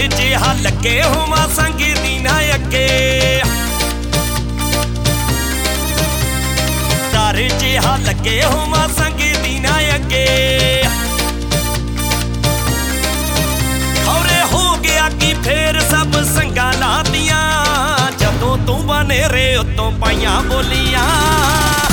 ਜਿਹਾ ਲੱਗੇ ਹੋਵਾਂ ਸੰਗ ਦੀ ਨਾ ਅੱਗੇ ਡਰ ਜਿਹਾ ਲੱਗੇ ਹੋਵਾਂ ਸੰਗ ਦੀ ਨਾ ਅੱਗੇ ਖੌਰੇ ਹੋ ਗਿਆ ਕਿ ਫੇਰ ਸਭ ਸੰਗਾਂ ਲਾਤੀਆਂ ਜਦੋਂ ਤੂੰ ਬਨੇਰੇ ਉੱਤੋਂ ਪਾਈਆਂ ਬੋਲੀਆਂ